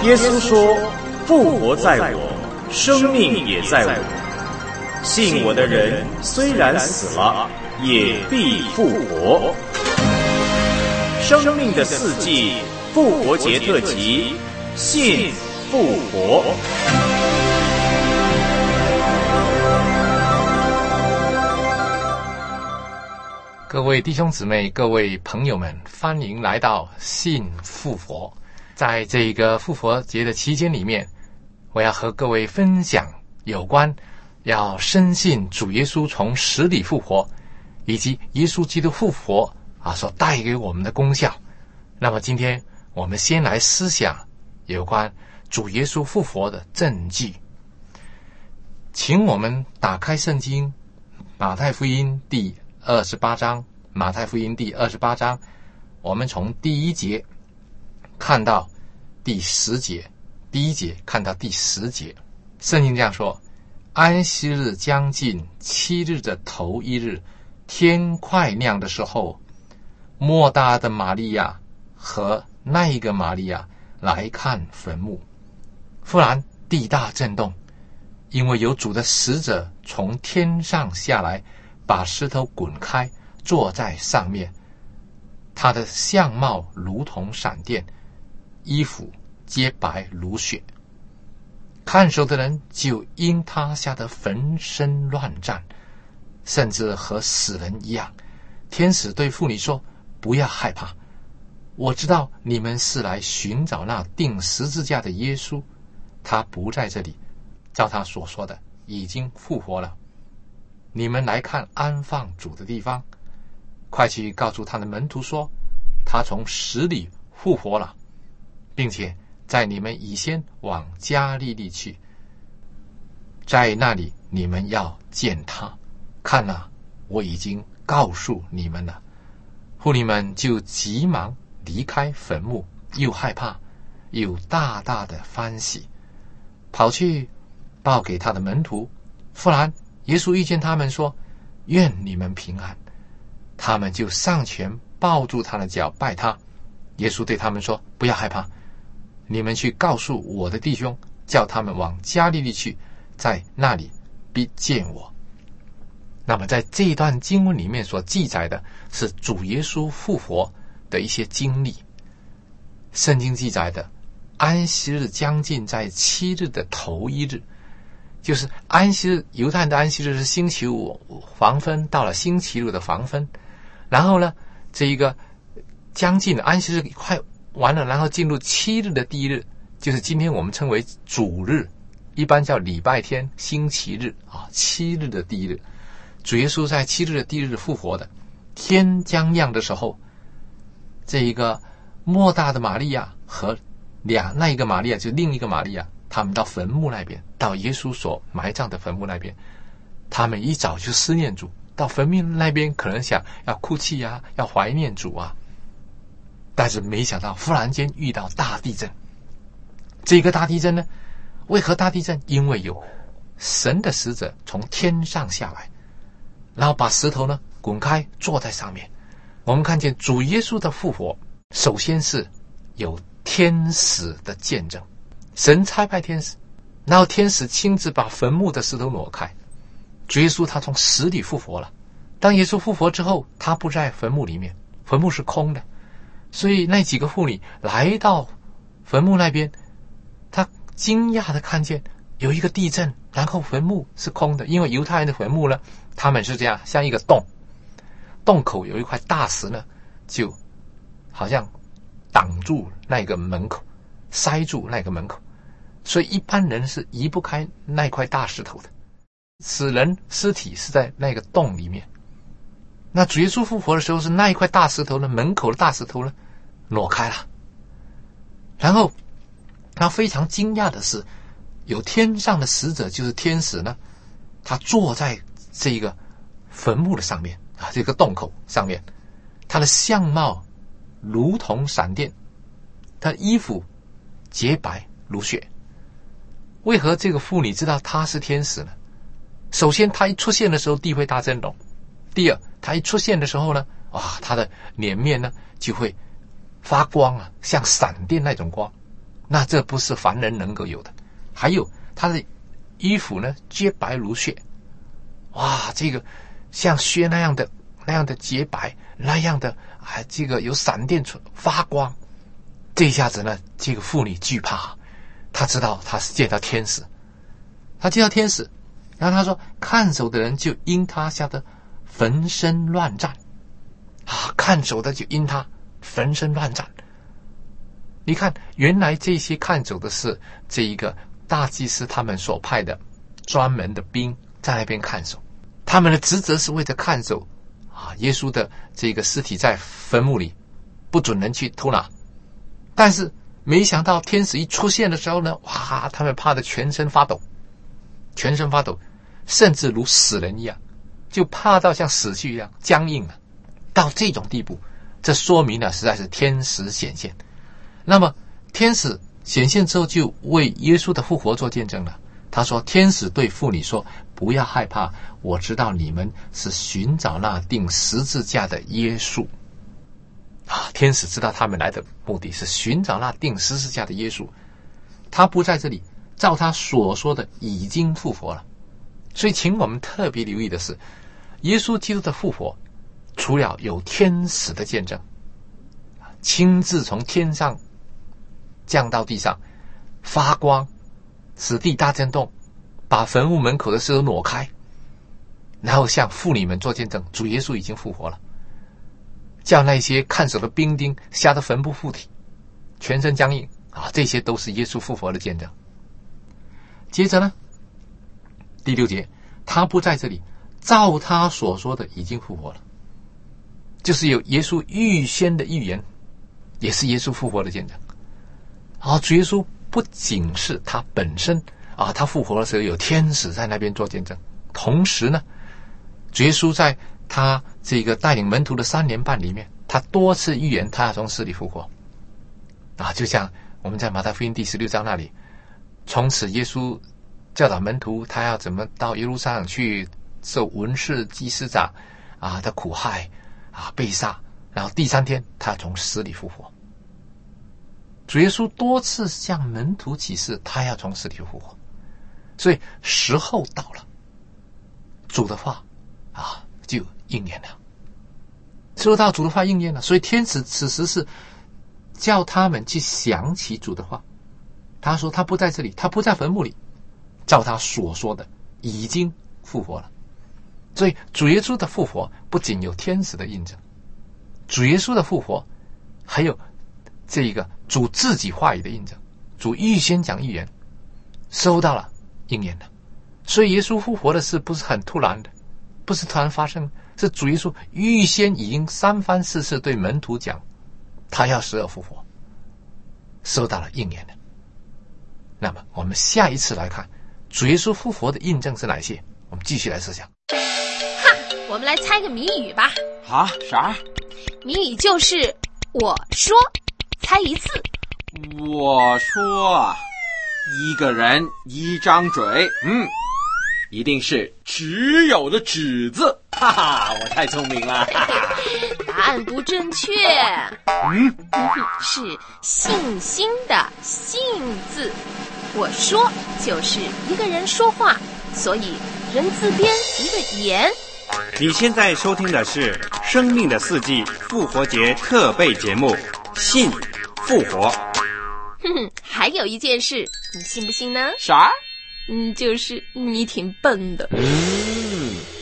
耶稣说：“复活在我，生命也在我。信我的人，虽然死了，也必复活。”生命的四季复活节特辑，信复活。 各位弟兄姊妹，各位朋友们，欢迎来到信复活。在这个复活节的期间里面，我要和各位分享有关要深信主耶稣从死里复活，以及耶稣基督复活所带给我们的功效。那么今天我们先来思想有关主耶稣复活的证据。请我们打开圣经马太福音第28章，马太福音第28章，我们从第1节看到第10节，第1节看到第10节。圣经这样说：安息日将近7日的头1日，天快亮的时候，莫大的玛利亚和那一个玛利亚来看坟墓。忽然地大震动，因为有主的使者从天上下来，把石头滚开，坐在上面。他的相貌如同闪电，衣服皆白如雪。看守的人就因他吓得浑身乱战，甚至和死人一样。天使对妇女说：不要害怕，我知道你们是来寻找那钉十字架的耶稣，他不在这里，照他所说的已经复活了。你们来看安放主的地方，快去告诉他的门徒说，他从死里复活了，并且在你们以先往加利利去，在那里你们要见他。看啊，我已经告诉你们了。妇女们就急忙离开坟墓，又害怕又大大的欢喜，跑去报给他的门徒。忽然耶稣遇见他们说：愿你们平安。他们就上前抱住他的脚拜他。耶稣对他们说：不要害怕，你们去告诉我的弟兄，叫他们往加利利去，在那里必见我。那么在这一段经文里面所记载的是主耶稣复活的一些经历。圣经记载的安息日将近在7日的头1日，就是安息日，犹太人的安息日是星期五黄昏到了星期六的黄昏，然后呢，这一个将近的安息日快完了，然后进入7日的第1日，就是今天我们称为主日，一般叫礼拜天星期日7日的第1日。主耶稣在7日的第1日复活的。天将亮的时候，这一个莫大的玛利亚和那一个玛利亚，就另一个玛利亚，他们到坟墓那边，到耶稣所埋葬的坟墓那边，他们一早就思念主，到坟墓那边可能想要哭泣要怀念主但是没想到忽然间遇到大地震。这个大地震呢，为何大地震？因为有神的使者从天上下来，然后把石头呢滚开，坐在上面。我们看见主耶稣的复活，首先是有天使的见证，神差派天使，然后天使亲自把坟墓的石头挪开。主耶稣他从死里复活了。当耶稣复活之后，他不在坟墓里面，坟墓是空的，所以那几个妇女来到坟墓那边，他惊讶的看见有一个地震，然后坟墓是空的。因为犹太人的坟墓呢，他们是这样，像一个洞口有一块大石呢，就好像挡住那个门口，塞住那个门口，所以一般人是移不开那块大石头的。死人尸体是在那个洞里面。那主耶稣复活的时候，是那一块大石头呢，门口的大石头呢挪开了。然后他非常惊讶的是，有天上的使者，就是天使呢，他坐在这个坟墓的上面这个洞口上面，他的相貌如同闪电，他的衣服洁白如雪。为何这个妇女知道他是天使呢？首先他一出现的时候地会大震动，第二他一出现的时候呢，他的脸面呢就会发光像闪电那种光。 那这不是凡人能够有的。还有他的衣服呢，洁白如雪，哇，这个像雪那样的洁白，那样的这个有闪电发光。这一下子呢，这个妇女惧怕，她知道她是见到天使，她见到天使，然后她说，看守的人就因她吓得焚身乱战看守的就因她焚身乱战。你看，原来这些看守的是这一个大祭司他们所派的专门的兵在那边看守，他们的职责是为了看守耶稣的这个尸体在坟墓里，不准人去偷拿。但是没想到天使一出现的时候呢，哇，他们怕得全身发抖，甚至如死人一样，就怕到像死去一样僵硬了，到这种地步。这说明了实在是天使显现。那么天使显现之后，就为耶稣的复活做见证了。他说，天使对妇女说，不要害怕，我知道你们是寻找那钉十字架的耶稣天使知道他们来的目的是寻找那钉十字架的耶稣，他不在这里，照他所说的已经复活了。所以请我们特别留意的是，耶稣基督的复活除了有天使的见证，亲自从天上降到地上，发光，使地大震动，把坟墓门口的石头挪开，然后向妇女们做见证，主耶稣已经复活了，叫那些看守的兵丁吓得魂不附体，全身僵硬这些都是耶稣复活的见证。接着呢，第6节，他不在这里，照他所说的已经复活了，就是有耶稣预先的预言，也是耶稣复活的见证。主耶稣不仅是他本身他复活的时候有天使在那边做见证，同时呢，主耶稣在他这个带领门徒的3年半里面，他多次预言他要从死里复活就像我们在马太福音第16章那里，从此耶稣教导门徒他要怎么到耶路撒冷去受文士祭司长的苦害被杀，然后第3天他从死里复活。主耶稣多次向门徒启示他要从死里复活，所以时候到了，主的话就应验了。说到主的话应验了，所以天使此时是叫他们去想起主的话。他说他不在这里，他不在坟墓里，照他所说的已经复活了。所以主耶稣的复活不仅有天使的印证，主耶稣的复活还有这一个主自己话语的印证，主预先讲预言，收到了应验了。所以耶稣复活的事不是很突然的，不是突然发生，是主耶稣预先已经3番4次对门徒讲他要死而复活，收到了应验了。那么我们下一次来看主耶稣复活的印证是哪些，我们继续来思想。 我们来猜个谜语吧。 啥？ 谜语就是我说，猜一次。 我说，一个人一张嘴，一定是只有的纸字，哈哈，我太聪明了。 答案不正确。是信心的信字。我说就是一个人说话，所以人字边一个言。 你现在收听的是《生命的四季》复活节特备节目《信复活》。 还有一件事，你信不信呢？ 啥？ 就是你挺笨的。